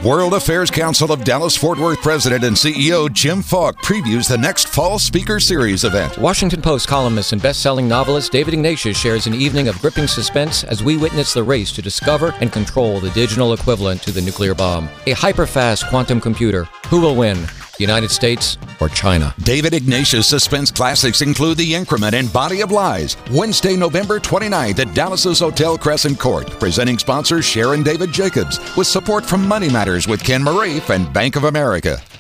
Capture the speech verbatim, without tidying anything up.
World Affairs Council of Dallas-Fort Worth President and C E O Jim Falk previews the next Fall Speaker Series event. Washington Post columnist and best-selling novelist David Ignatius shares an evening of gripping suspense as we witness the race to discover and control the digital equivalent to the nuclear bomb. A hyper-fast quantum computer. Who will win? The United States or China? David Ignatius suspense classics include The Increment and Body of Lies. Wednesday, November twenty-ninth at Dallas's Hotel Crescent Court. Presenting sponsors Sharon David Jacobs with support from Money Matters with Ken Marif and Bank of America.